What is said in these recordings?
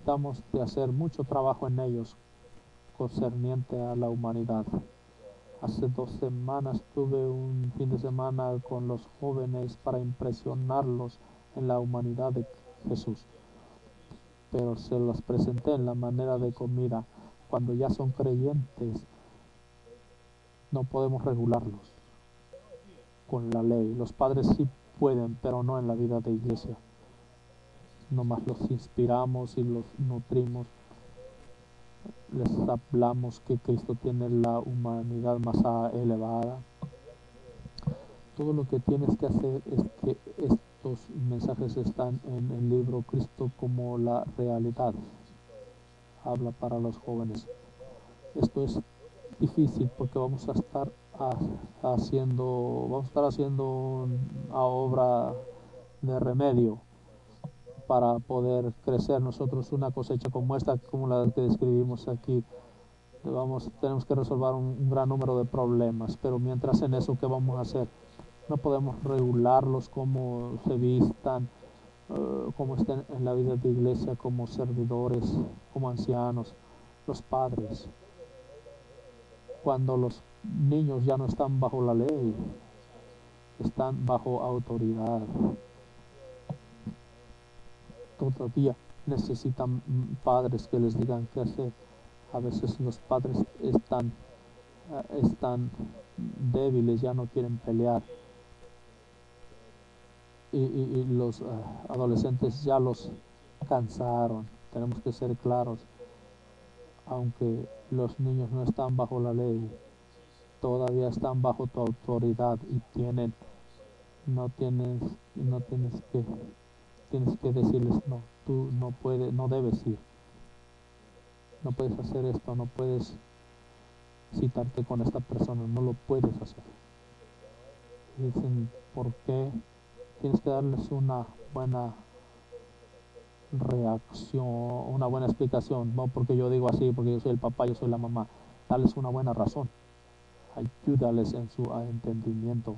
necesitamos de hacer mucho trabajo en ellos concerniente a la humanidad. Hace 2 semanas tuve un fin de semana con los jóvenes para impresionarlos en la humanidad de Jesús, pero se los presenté en la manera de comida. Cuando ya son creyentes, no podemos regularlos con la ley. Los padres sí pueden, pero no en la vida de iglesia. Nomás los inspiramos y los nutrimos. Les hablamos que Cristo tiene la humanidad más elevada. Todo lo que tienes que hacer es que estos mensajes están en el libro Cristo como la realidad. Habla para los jóvenes. Esto es difícil porque vamos a estar haciendo una obra de remedio para poder crecer nosotros una cosecha como esta, como la que describimos aquí. Tenemos que resolver un gran número de problemas, pero mientras en eso, ¿qué vamos a hacer? No podemos regularlos como se vistan, como estén en la vida de iglesia, como servidores, como ancianos, los padres. Cuando los niños ya no están bajo la ley, están bajo autoridad. Todavía necesitan padres que les digan qué hacer. A veces los padres están débiles, ya no quieren pelear. Y los adolescentes ya los cansaron. Tenemos que ser claros. Aunque los niños no están bajo la ley, todavía están bajo tu autoridad y no tienes que decirles no, tú no puedes, no debes ir, no puedes hacer esto, no puedes citarte con esta persona, no lo puedes hacer. Y dicen, ¿por qué? Tienes que darles una buena reacción, una buena explicación, no porque yo digo así, porque yo soy el papá, yo soy la mamá. Darles una buena razón, ayúdales en su entendimiento.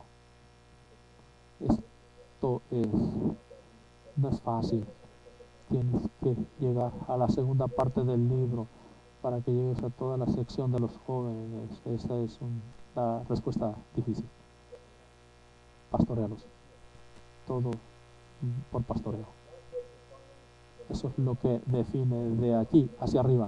Esto no es fácil. Tienes que llegar a la segunda parte del libro para que llegues a toda la sección de los jóvenes. Esa es la respuesta difícil. Pastorealos, todo por pastoreo. Eso es lo que define de aquí hacia arriba.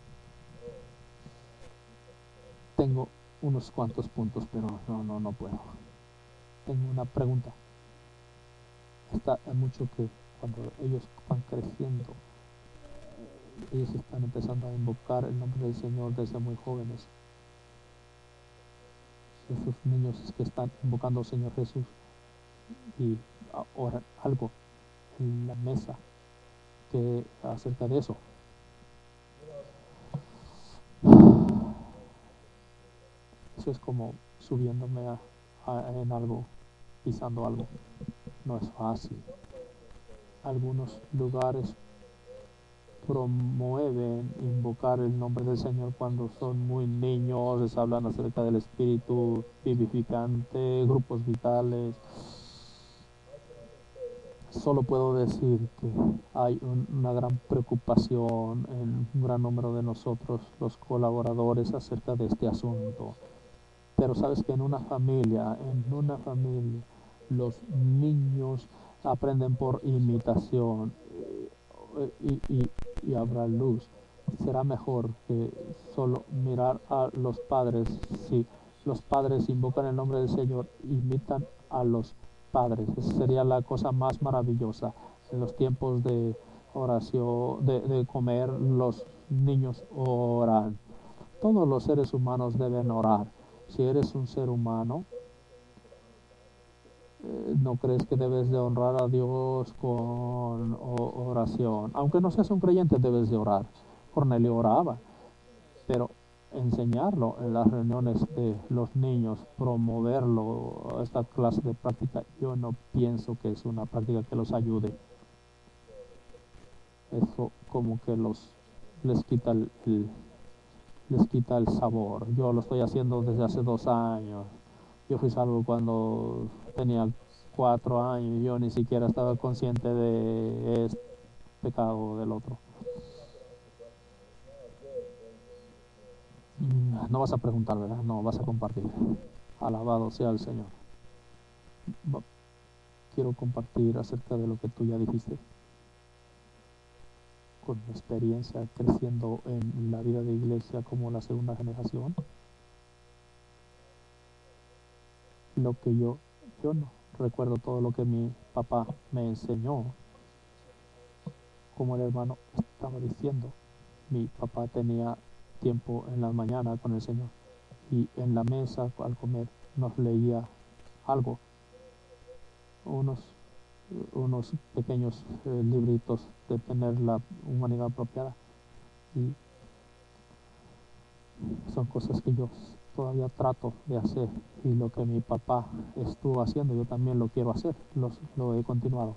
Tengo unos cuantos puntos, pero no puedo. Tengo una pregunta. Está mucho que cuando ellos van creciendo, ellos están empezando a invocar el nombre del Señor desde muy jóvenes. Esos niños que están invocando al Señor Jesús y oran algo en la mesa que acerca de eso. Eso es como subiéndome en algo, pisando algo. No es fácil. Algunos lugares promueven invocar el nombre del Señor cuando son muy niños, les hablan acerca del espíritu vivificante, grupos vitales. Solo puedo decir que hay una gran preocupación en un gran número de nosotros, los colaboradores, acerca de este asunto. Pero sabes que en una familia, los niños aprenden por imitación y habrá luz. Será mejor que solo mirar a los padres. Si los padres invocan el nombre del Señor, imitan a los padres. Esa sería la cosa más maravillosa. En los tiempos de oración, de comer, los niños oran. Todos los seres humanos deben orar. Si eres un ser humano, no crees que debes de honrar a Dios con oración. Aunque no seas un creyente, debes de orar. Cornelio oraba, pero enseñarlo en las reuniones de los niños, promoverlo, esta clase de práctica, yo no pienso que es una práctica que los ayude. Eso como que les quita les quita el sabor. Yo lo estoy haciendo desde hace 2 años. Yo fui salvo cuando tenía 4 años y yo ni siquiera estaba consciente de este pecado del otro. No vas a preguntar, ¿verdad? No, vas a compartir. Alabado sea el Señor. Va- Quiero compartir acerca de lo que tú ya dijiste, con mi experiencia creciendo en la vida de iglesia como la segunda generación. Lo que yo no recuerdo todo lo que mi papá me enseñó, como el hermano estaba diciendo. Mi papá tenía tiempo en la mañana con el Señor y en la mesa al comer nos leía algo, unos, unos pequeños libritos de tener la humanidad apropiada, y son cosas que yo todavía trato de hacer, y lo que mi papá estuvo haciendo yo también lo quiero hacer, lo he continuado.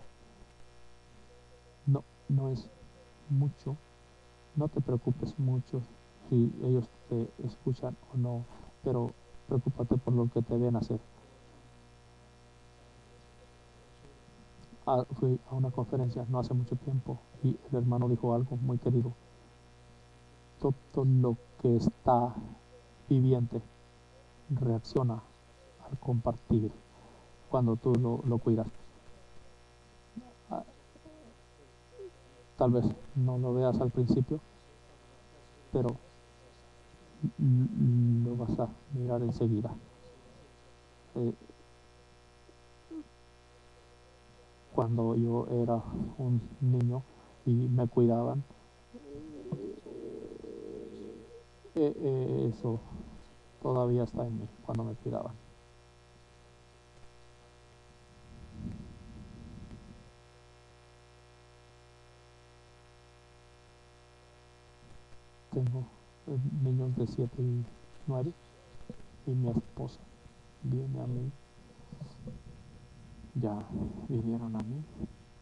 No es mucho, no te preocupes mucho si ellos te escuchan o no, pero preocúpate por lo que te ven hacer. Fui a una conferencia no hace mucho tiempo y el hermano dijo algo muy querido: todo lo que está viviente reacciona al compartir cuando tú lo cuidas. Ah, Tal vez no lo veas al principio, pero lo vas a mirar enseguida. Eh, Cuando yo era un niño y me cuidaban, eso todavía está en mí cuando me cuidaban. Tengo niños de 7 y 9, y mi esposa viene a mí, ya vinieron a mí.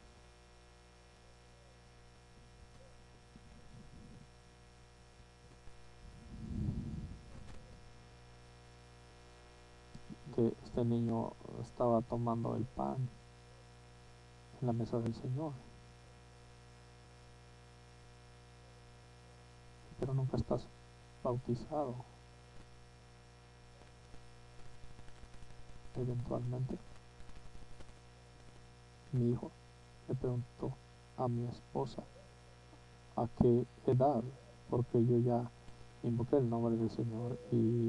Que este niño estaba tomando el pan en la mesa del Señor, pero nunca estás bautizado. Eventualmente mi hijo le preguntó a mi esposa a qué edad, porque yo ya invoqué el nombre del Señor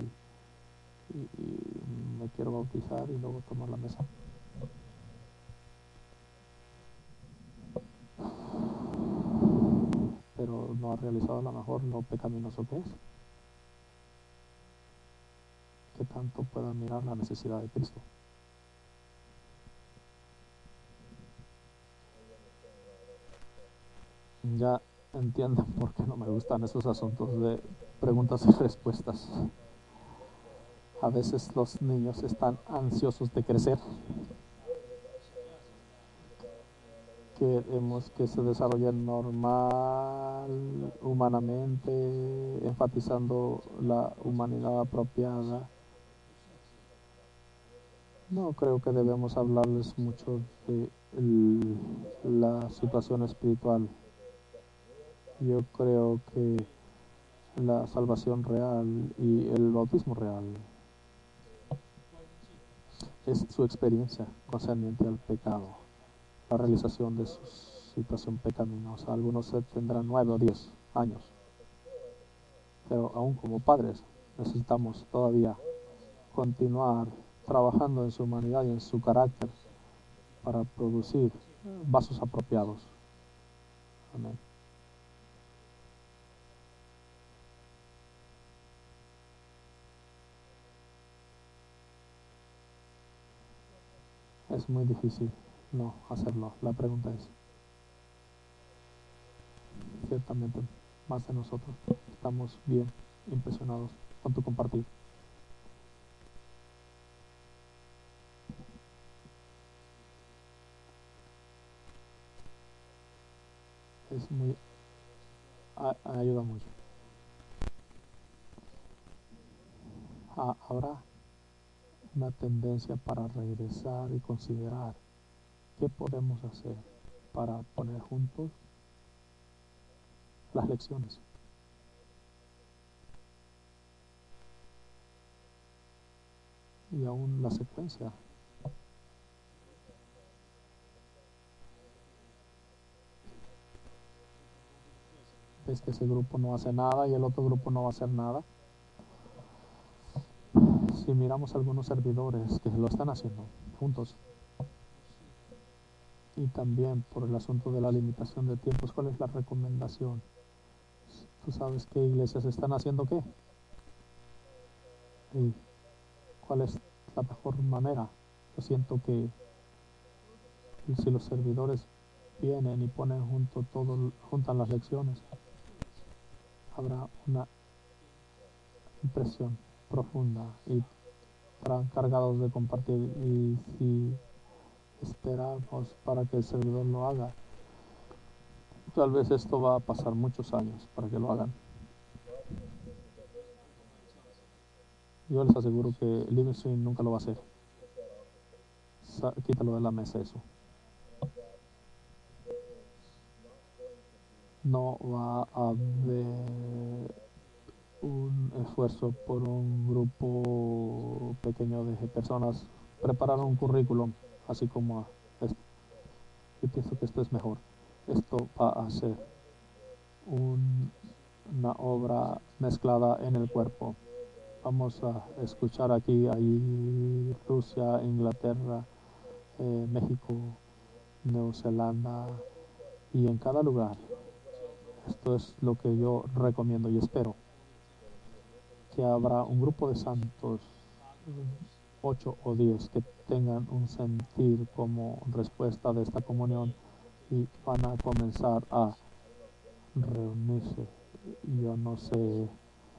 y me quiero bautizar y luego tomar la mesa. Pero no ha realizado a lo mejor lo pecaminoso que es, que tanto pueda mirar la necesidad de Cristo. Ya entienden por qué no me gustan esos asuntos de preguntas y respuestas. A veces los niños están ansiosos de crecer. Queremos que se desarrollen normal, humanamente, enfatizando la humanidad apropiada. No creo que debemos hablarles mucho de la situación espiritual. Yo creo que la salvación real y el bautismo real es su experiencia concerniente al pecado, la realización de su situación pecaminosa. Algunos tendrán 9 o 10 años, pero aún como padres necesitamos todavía continuar trabajando en su humanidad y en su carácter para producir vasos apropiados. Amén. Es muy difícil no hacerlo. La pregunta es, ciertamente, más de nosotros estamos bien impresionados con tu compartir. Es muy, ayuda mucho. Habrá una tendencia para regresar y considerar qué podemos hacer para poner juntos las lecciones. y aún la secuencia. Es que ese grupo no hace nada y el otro grupo no va a hacer nada. Si miramos algunos servidores que lo están haciendo juntos, y también por el asunto de la limitación de tiempos, ¿cuál es la recomendación? ¿Tú sabes qué iglesias están haciendo qué? ¿Y cuál es la mejor manera? Yo siento que si los servidores vienen y ponen juntan las lecciones, habrá una impresión profunda y estarán cargados de compartir. Y si esperamos para que el servidor lo haga, tal vez esto va a pasar muchos años para que lo hagan. Yo les aseguro que Livingstone nunca lo va a hacer. Quítalo de la mesa eso. No va a haber un esfuerzo por un grupo pequeño de personas preparar un currículum así como esto. Yo pienso que esto es mejor. Esto va a ser una obra mezclada en el cuerpo. Vamos a escuchar aquí, ahí, Rusia, Inglaterra, México, Nueva Zelanda y en cada lugar. Esto es lo que yo recomiendo y espero que habrá un grupo de santos, 8 o 10, que tengan un sentir como respuesta de esta comunión y van a comenzar a reunirse. Yo no sé,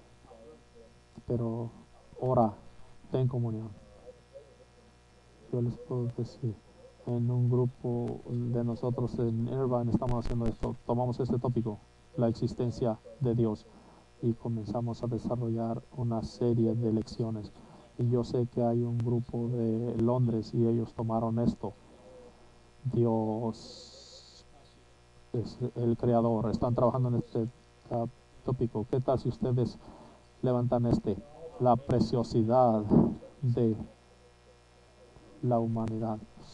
pero ora, ten comunión. Yo les puedo decir, en un grupo de nosotros en Irvine estamos haciendo esto, tomamos este tópico, la existencia de Dios, y comenzamos a desarrollar una serie de lecciones. Y yo sé que hay un grupo de Londres y ellos tomaron esto. Dios es el creador, están trabajando en este tópico. ¿Qué tal si ustedes levantan la preciosidad de la humanidad?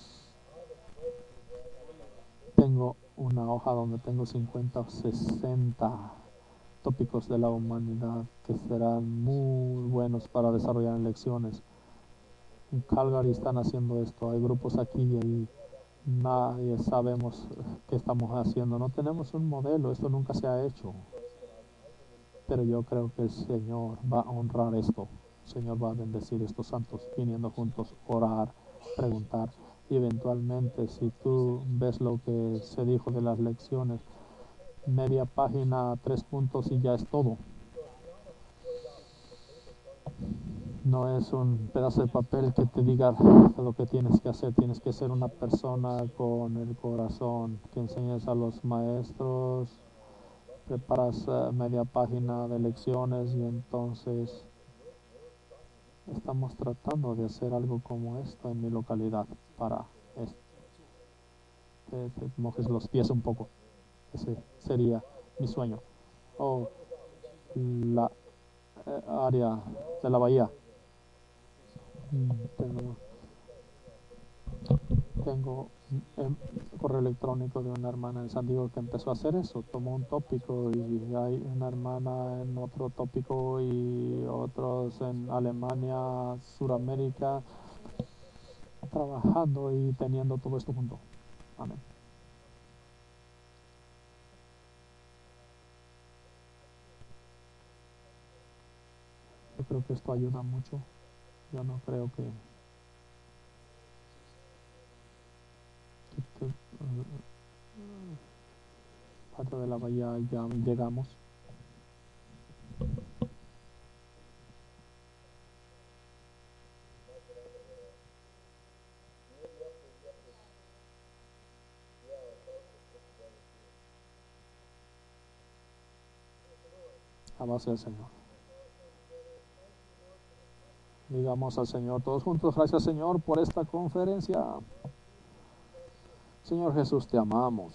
Tengo una hoja donde tengo 50 o 60 tópicos de la humanidad que serán muy buenos para desarrollar en lecciones. En Calgary están haciendo esto, hay grupos aquí y ahí. Nadie sabemos qué estamos haciendo, no tenemos un modelo, esto nunca se ha hecho. Pero yo creo que el Señor va a honrar esto. El Señor va a bendecir estos santos viniendo juntos, orar, preguntar. Y eventualmente, si tú ves lo que se dijo de las lecciones, media página, 3 puntos y ya es todo. No es un pedazo de papel que te diga lo que tienes que hacer. Tienes que ser una persona con el corazón, que enseñes a los maestros, preparas media página de lecciones y entonces estamos tratando de hacer algo como esto en mi localidad para que te mojes los pies un poco. Ese sería mi sueño. O la área de la bahía. Tengo un correo electrónico de una hermana en San Diego que empezó a hacer eso. Tomó un tópico y hay una hermana en otro tópico y otros en Alemania, Suramérica, trabajando y teniendo todo esto junto. Amén. Yo creo que esto ayuda mucho. Yo no creo que parte de la bahía ya llegamos. A base del Señor. Digamos al Señor todos juntos, gracias Señor por esta conferencia. Señor Jesús, te amamos.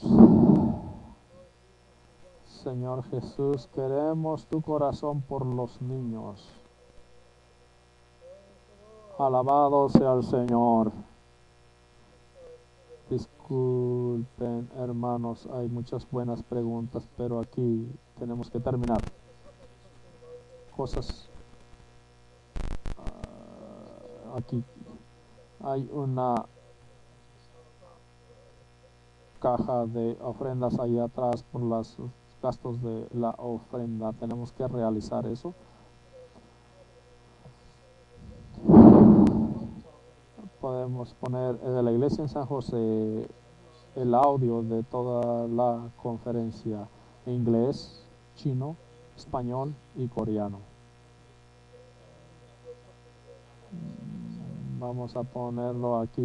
Señor Jesús, queremos tu corazón por los niños. Alabado sea el Señor. Disculpen, hermanos, hay muchas buenas preguntas, pero aquí tenemos que terminar. Cosas. Aquí hay una caja de ofrendas ahí atrás por los gastos de la ofrenda. Tenemos que realizar eso. Podemos poner de la iglesia en San José el audio de toda la conferencia en inglés, chino, español y coreano. Vamos a ponerlo aquí.